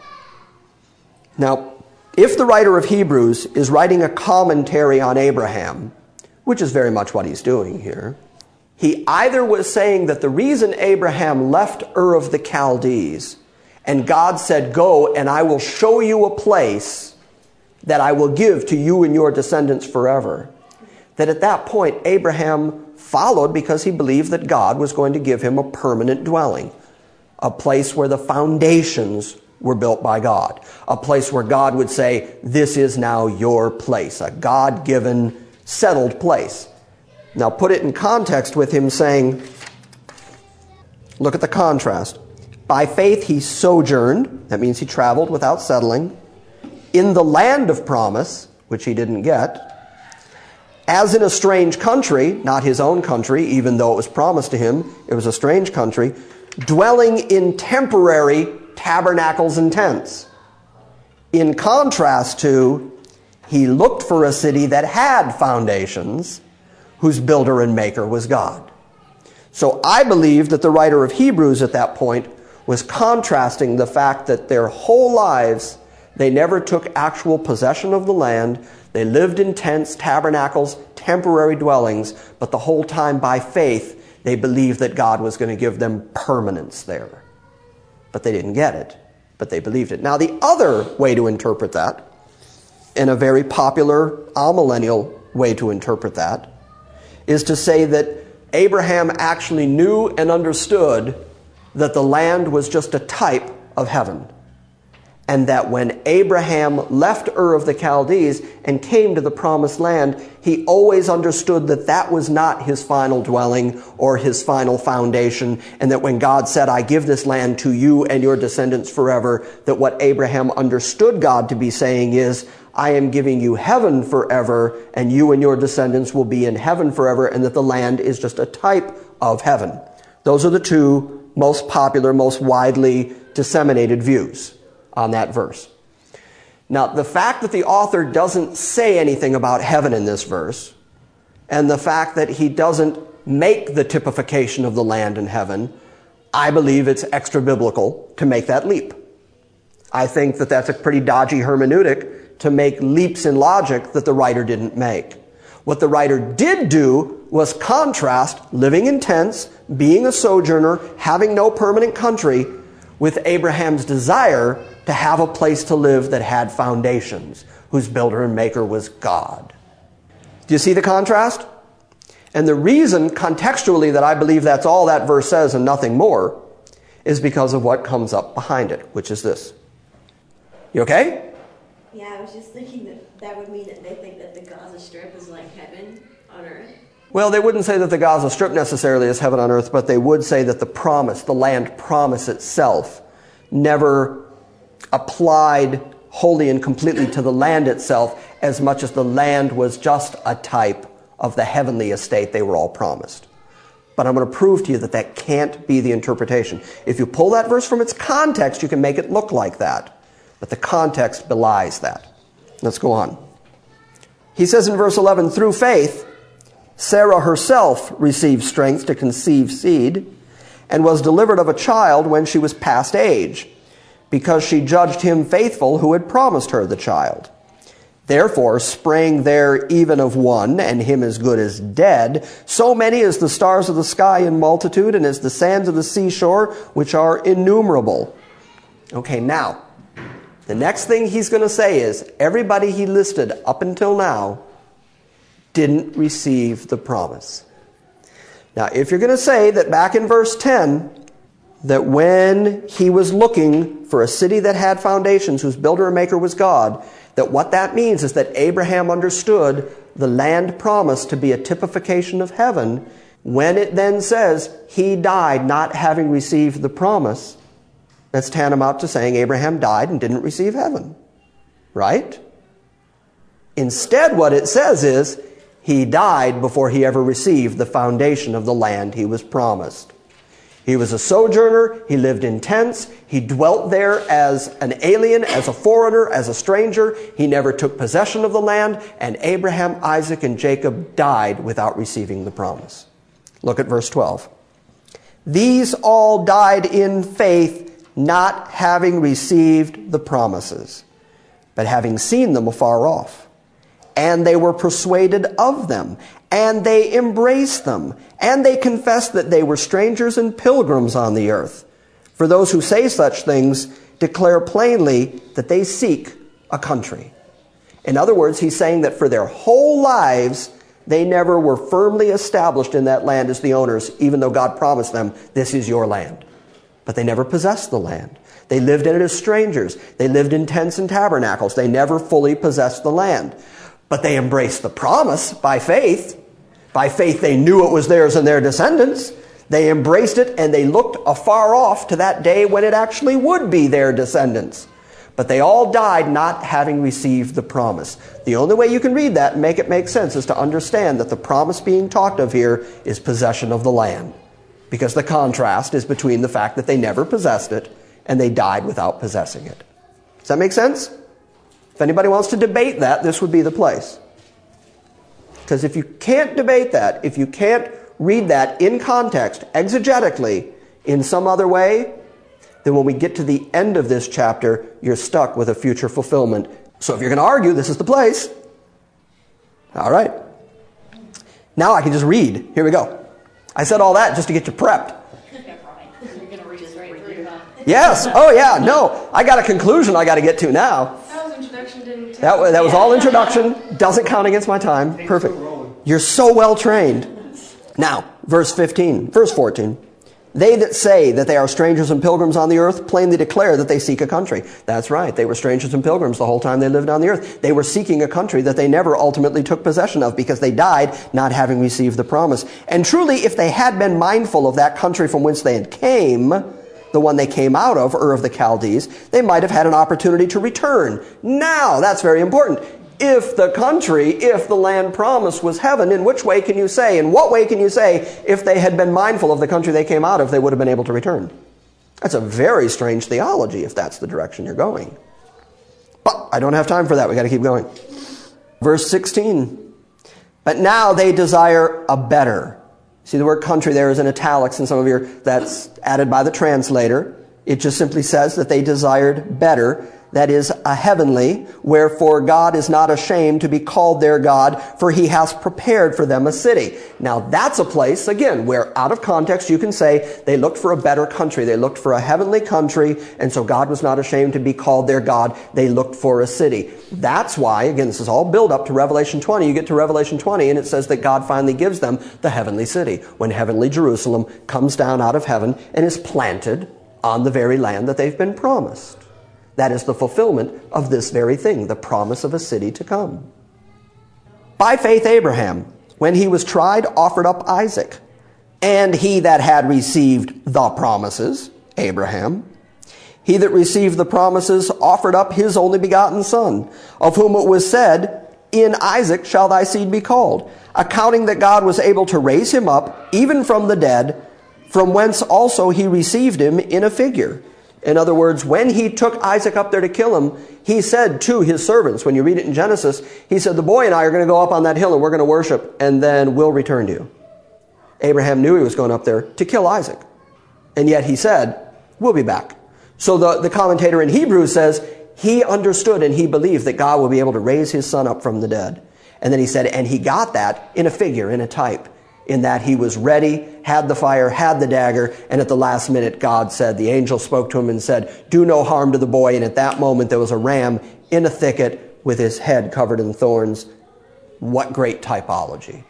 Now, if the writer of Hebrews is writing a commentary on Abraham, which is very much what he's doing here, he either was saying that the reason Abraham left Ur of the Chaldees and God said, go and I will show you a place that I will give to you and your descendants forever, that at that point Abraham followed because he believed that God was going to give him a permanent dwelling, a place where the foundations were built by God, a place where God would say, this is now your place, a God-given, settled place. Now put it in context with him saying, look at the contrast. By faith he sojourned, that means he traveled without settling, in the land of promise, which he didn't get, as in a strange country, not his own country, even though it was promised to him, it was a strange country, dwelling in temporary tabernacles and tents. In contrast to, he looked for a city that had foundations, whose builder and maker was God. So I believe that the writer of Hebrews at that point was contrasting the fact that their whole lives, they never took actual possession of the land. They lived in tents, tabernacles, temporary dwellings, but the whole time by faith, they believed that God was going to give them permanence there. But they didn't get it, but they believed it. Now, the other way to interpret that, in a very popular amillennial way to interpret that, is to say that Abraham actually knew and understood that the land was just a type of heaven. and that when Abraham left Ur of the Chaldees and came to the promised land, he always understood that that was not his final dwelling or his final foundation, and that when God said, I give this land to you and your descendants forever, that what Abraham understood God to be saying is, I am giving you heaven forever, and you and your descendants will be in heaven forever, and that the land is just a type of heaven. Those are the two most popular, most widely disseminated views on that verse. Now, the fact that the author doesn't say anything about heaven in this verse, and the fact that he doesn't make the typification of the land in heaven, I believe it's extra biblical to make that leap. I think that that's a pretty dodgy hermeneutic to make leaps in logic that the writer didn't make. What the writer did do was contrast living in tents, being a sojourner, having no permanent country, with Abraham's desire to have a place to live that had foundations, whose builder and maker was God. Do you see the contrast? And the reason contextually that I believe that's all that verse says and nothing more is because of what comes up behind it, which is this. You okay? Yeah, I was just thinking that that would mean that they think that the Gaza Strip is like heaven on earth. Well, they wouldn't say that the Gaza Strip necessarily is heaven on earth, but they would say that the promise, the land promise itself, never applied wholly and completely to the land itself as much as the land was just a type of the heavenly estate they were all promised. But I'm going to prove to you that that can't be the interpretation. If you pull that verse from its context, you can make it look like that. But the context belies that. Let's go on. He says in verse eleven, through faith, Sarah herself received strength to conceive seed and was delivered of a child when she was past age, because she judged him faithful who had promised her the child. Therefore sprang there even of one, and him as good as dead, so many as the stars of the sky in multitude, and as the sands of the seashore, which are innumerable. Okay, now, the next thing he's going to say is, everybody he listed up until now didn't receive the promise. Now, if you're going to say that back in verse ten, that when he was looking for a city that had foundations, whose builder and maker was God, that what that means is that Abraham understood the land promise to be a typification of heaven, when it then says he died not having received the promise, that's tantamount to saying Abraham died and didn't receive heaven. Right? Instead, what it says is, he died before he ever received the foundation of the land he was promised. He was a sojourner, he lived in tents, he dwelt there as an alien, as a foreigner, as a stranger. He never took possession of the land, and Abraham, Isaac, and Jacob died without receiving the promise. Look at verse twelve. These all died in faith, not having received the promises, but having seen them afar off. And they were persuaded of them, and they embraced them, and they confessed that they were strangers and pilgrims on the earth. For those who say such things declare plainly that they seek a country. In other words, he's saying that for their whole lives, they never were firmly established in that land as the owners, even though God promised them, this is your land. But they never possessed the land. They lived in it as strangers. They lived in tents and tabernacles. They never fully possessed the land. But they embraced the promise by faith. By faith, they knew it was theirs and their descendants. They embraced it, and they looked afar off to that day when it actually would be their descendants. But they all died not having received the promise. The only way you can read that and make it make sense is to understand that the promise being talked of here is possession of the land. Because the contrast is between the fact that they never possessed it and they died without possessing it. Does that make sense? If anybody wants to debate that, this would be the place. Because if you can't debate that, if you can't read that in context, exegetically, in some other way, then when we get to the end of this chapter, you're stuck with a future fulfillment. So if you're going to argue, this is the place. All right. Now I can just read. Here we go. I said all that just to get you prepped. You're going to read straight through, huh? Yes. Oh, yeah. No. I got a conclusion I got to get to now. That was introduction, didn't That was, that was all introduction. Doesn't count against my time. Perfect. You're so well trained. Now, verse fifteen, verse fourteen. They that say that they are strangers and pilgrims on the earth plainly declare that they seek a country. That's right. They were strangers and pilgrims the whole time they lived on the earth. They were seeking a country that they never ultimately took possession of because they died not having received the promise. And truly, if they had been mindful of that country from whence they had came, the one they came out of, Ur of the Chaldees, they might have had an opportunity to return. Now, that's very important. If the country, if the land promised was heaven, in which way can you say, in what way can you say, if they had been mindful of the country they came out of, they would have been able to return? That's a very strange theology if that's the direction you're going. But I don't have time for that. We've got to keep going. Verse sixteen. But now they desire a better. See, the word country there is in italics in some of your, that's added by the translator. It just simply says that they desired better. That is, a heavenly, wherefore God is not ashamed to be called their God, for he has prepared for them a city. Now that's a place, again, where out of context you can say they looked for a better country. They looked for a heavenly country, and so God was not ashamed to be called their God. They looked for a city. That's why, again, this is all build up to Revelation twenty. You get to Revelation twenty, and it says that God finally gives them the heavenly city, when heavenly Jerusalem comes down out of heaven and is planted on the very land that they've been promised. That is the fulfillment of this very thing, the promise of a city to come. By faith Abraham, when he was tried, offered up Isaac. And he that had received the promises, Abraham, he that received the promises offered up his only begotten son, of whom it was said, in Isaac shall thy seed be called, accounting that God was able to raise him up, even from the dead, from whence also he received him in a figure. In other words, when he took Isaac up there to kill him, he said to his servants, when you read it in Genesis, he said, the boy and I are going to go up on that hill and we're going to worship, and then we'll return to you. Abraham knew he was going up there to kill Isaac. And yet he said, we'll be back. So the, the commentator in Hebrews says, he understood and he believed that God will be able to raise his son up from the dead. And then he said, and he got that in a figure, in a type, in that he was ready, had the fire, had the dagger, and at the last minute God said, the angel spoke to him and said, do no harm to the boy. And at that moment there was a ram in a thicket with his head covered in thorns. What great typology.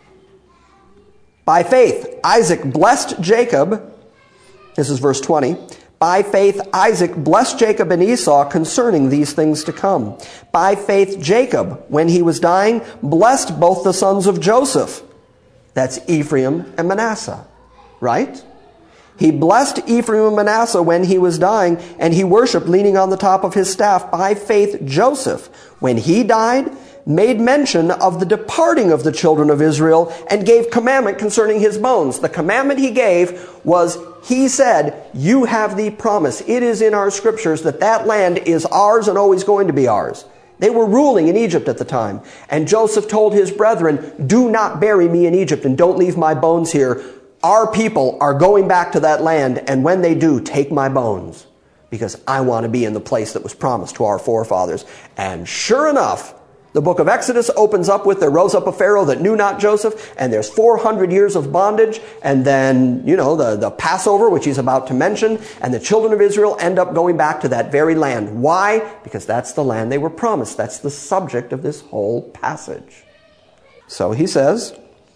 By faith, Isaac blessed Jacob. This is verse twenty. By faith, Isaac blessed Jacob and Esau concerning these things to come. By faith, Jacob, when he was dying, blessed both the sons of Joseph. That's Ephraim and Manasseh, right? He blessed Ephraim and Manasseh when he was dying, and he worshiped leaning on the top of his staff. By faith, Joseph, when he died, made mention of the departing of the children of Israel and gave commandment concerning his bones. The commandment he gave was, he said, you have the promise. It is in our scriptures that that land is ours and always going to be ours. They were ruling in Egypt at the time. And Joseph told his brethren, do not bury me in Egypt and don't leave my bones here. Our people are going back to that land, and when they do, take my bones, because I want to be in the place that was promised to our forefathers. And sure enough, the book of Exodus opens up with, there rose up a Pharaoh that knew not Joseph, and there's four hundred years of bondage, and then, you know, the, the Passover, which he's about to mention, and the children of Israel end up going back to that very land. Why? Because that's the land they were promised. That's the subject of this whole passage. So he says,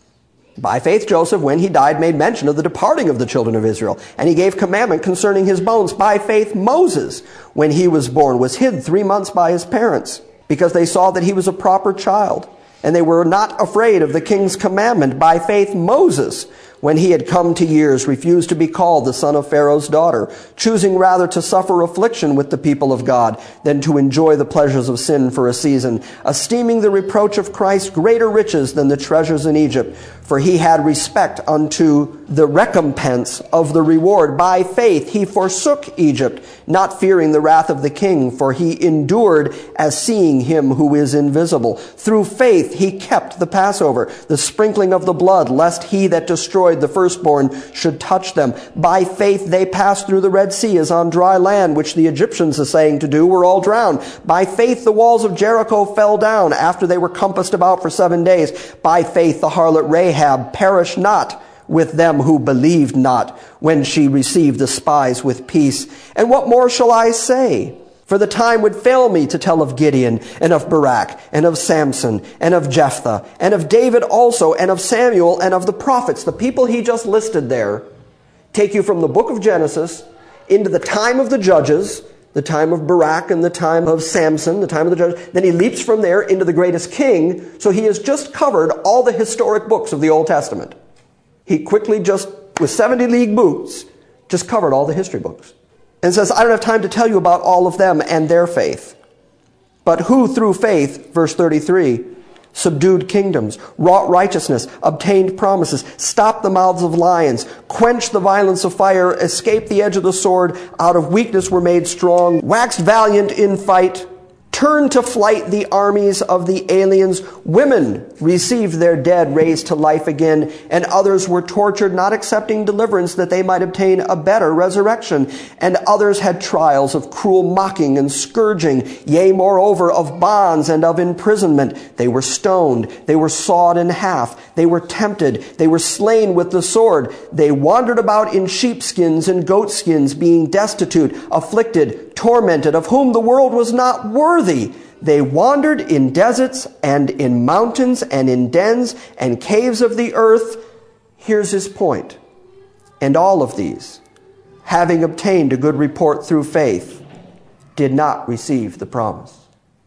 by faith Joseph, when he died, made mention of the departing of the children of Israel, and he gave commandment concerning his bones. By faith Moses, when he was born, was hid three months by his parents, because they saw that he was a proper child, and they were not afraid of the king's commandment. By faith Moses, when he had come to years, refused to be called the son of Pharaoh's daughter, choosing rather to suffer affliction with the people of God than to enjoy the pleasures of sin for a season, esteeming the reproach of Christ greater riches than the treasures in Egypt, for he had respect unto the recompense of the reward. By faith he forsook Egypt, not fearing the wrath of the king, for he endured as seeing him who is invisible. Through faith he kept the Passover, the sprinkling of the blood, lest he that destroyed the firstborn should touch them. By faith they passed through the Red Sea as on dry land, which the Egyptians, essaying to do, were all drowned. By faith the walls of Jericho fell down after they were compassed about for seven days. By faith the harlot Rahab perished not with them who believed not, when she received the spies with peace. And what more shall I say? For the time would fail me to tell of Gideon, and of Barak, and of Samson, and of Jephthah, and of David also, and of Samuel, and of the prophets, the people he just listed there. take you from the book of Genesis into the time of the judges, the time of Barak and the time of Samson, the time of the judges. Then he leaps from there into the greatest king. So he has just covered all the historic books of the Old Testament. He quickly just, with seventy league boots, just covered all the history books. And says, I don't have time to tell you about all of them and their faith. But who through faith, verse thirty-three, subdued kingdoms, wrought righteousness, obtained promises, stopped the mouths of lions, quenched the violence of fire, escaped the edge of the sword, out of weakness were made strong, waxed valiant in fight, turned to flight the armies of the aliens. Women received their dead raised to life again, and others were tortured, not accepting deliverance that they might obtain a better resurrection. And others had trials of cruel mocking and scourging, yea, moreover, of bonds and of imprisonment. They were stoned, they were sawed in half, they were tempted, they were slain with the sword. They wandered about in sheepskins and goatskins, being destitute, afflicted, tormented, of whom the world was not worthy. They wandered in deserts and in mountains and in dens and caves of the earth. Here's his point. And all of these, having obtained a good report through faith, did not receive the promise.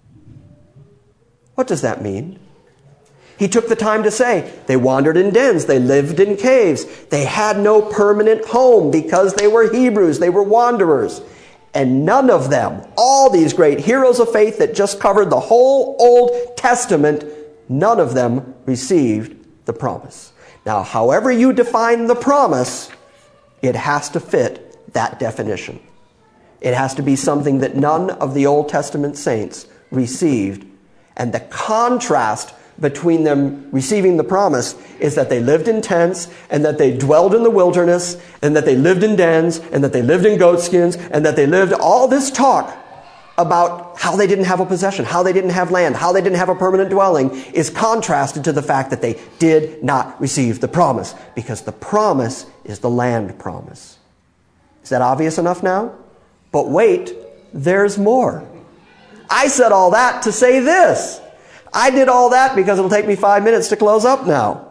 What does that mean? He took the time to say they wandered in dens, they lived in caves, they had no permanent home because they were Hebrews, they were wanderers. And none of them, all these great heroes of faith that just covered the whole Old Testament, none of them received the promise. Now, however you define the promise, it has to fit that definition. It has to be something that none of the Old Testament saints received. And the contrast between them receiving the promise is that they lived in tents, and that they dwelled in the wilderness, and that they lived in dens, and that they lived in goatskins, and that they lived all this talk about how they didn't have a possession, how they didn't have land, how they didn't have a permanent dwelling, is contrasted to the fact that they did not receive the promise, because the promise is the land promise. Is that obvious enough now? But wait, there's more. I said all that to say this. I did all that because it'll take me five minutes to close up now.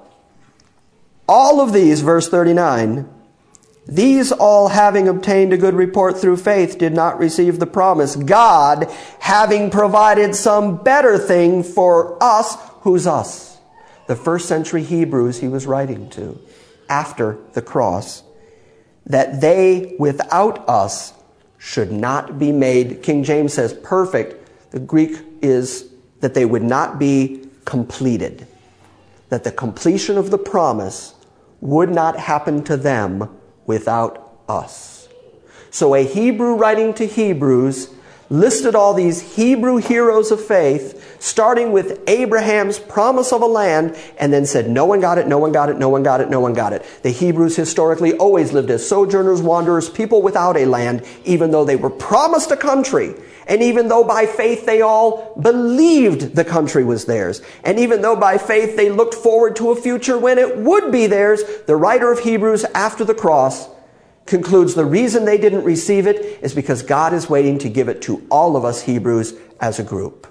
All of these, verse thirty-nine, these all having obtained a good report through faith did not receive the promise. God having provided some better thing for us. Who's us? The first century Hebrews he was writing to after the cross. That they without us should not be made, King James says, perfect. The Greek is that they would not be completed. That the completion of the promise would not happen to them without us. So a Hebrew writing to Hebrews listed all these Hebrew heroes of faith, starting with Abraham's promise of a land, and then said, no one got it, no one got it, no one got it, no one got it. The Hebrews historically always lived as sojourners, wanderers, people without a land, even though they were promised a country. And even though by faith they all believed the country was theirs, and even though by faith they looked forward to a future when it would be theirs, the writer of Hebrews after the cross concludes the reason they didn't receive it is because God is waiting to give it to all of us Hebrews as a group.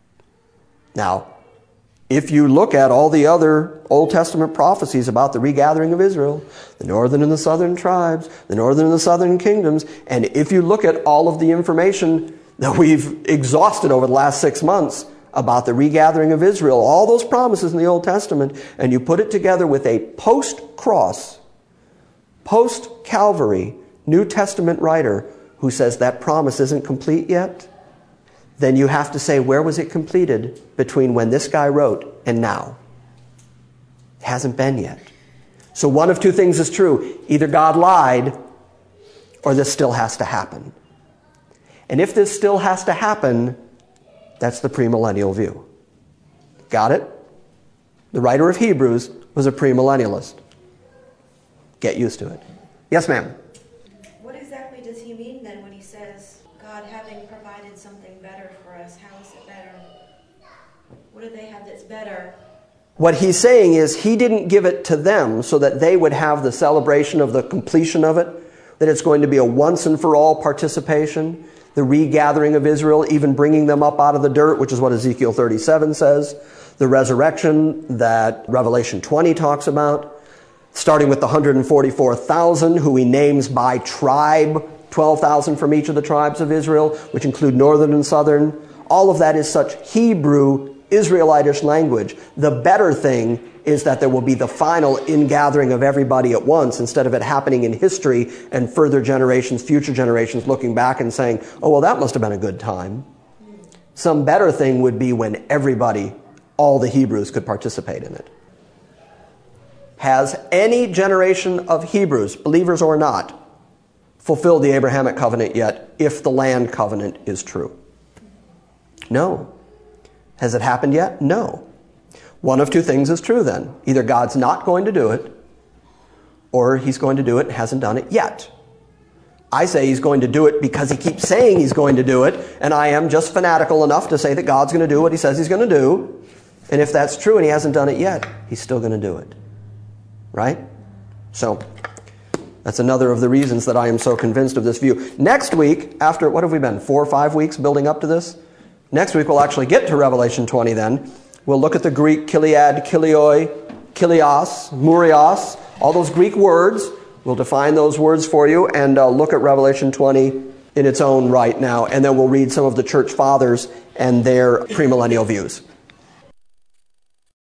Now, if you look at all the other Old Testament prophecies about the regathering of Israel, the northern and the southern tribes, the northern and the southern kingdoms, and if you look at all of the information that we've exhausted over the last six months about the regathering of Israel, all those promises in the Old Testament, and you put it together with a post-cross, post-Calvary New Testament writer who says that promise isn't complete yet, then you have to say, where was it completed between when this guy wrote and now? It hasn't been yet. So one of two things is true. Either God lied, or this still has to happen. And if this still has to happen, that's the premillennial view. Got it? The writer of Hebrews was a premillennialist. Get used to it. Yes, ma'am? What exactly does he mean then when he says, God having provided something better for us? How is it better? What do they have that's better? What he's saying is he didn't give it to them so that they would have the celebration of the completion of it, that it's going to be a once and for all participation, the regathering of Israel, even bringing them up out of the dirt, which is what Ezekiel thirty-seven says, the resurrection that Revelation twenty talks about. starting with the one hundred forty-four thousand, who he names by tribe, twelve thousand from each of the tribes of Israel, which include northern and southern. All of that is such Hebrew, Israelitish language. The better thing is that there will be the final ingathering of everybody at once, instead of it happening in history and further generations, future generations looking back and saying, oh, well, that must have been a good time. Some better thing would be when everybody, all the Hebrews, could participate in it. Has any generation of Hebrews, believers or not, fulfilled the Abrahamic covenant yet, if the land covenant is true? No. Has it happened yet? No. One of two things is true then. Either God's not going to do it, or he's going to do it and hasn't done it yet. I say he's going to do it because he keeps saying he's going to do it, and I am just fanatical enough to say that God's going to do what he says he's going to do. And if that's true and he hasn't done it yet, he's still going to do it. Right? So, that's another of the reasons that I am so convinced of this view. Next week, after, what have we been, four or five weeks building up to this? Next week we'll actually get to Revelation twenty then. We'll look at the Greek kiliad, kilioi, kilios, murios, all those Greek words. We'll define those words for you and uh, look at Revelation twenty in its own right now. And then we'll read some of the church fathers and their premillennial views.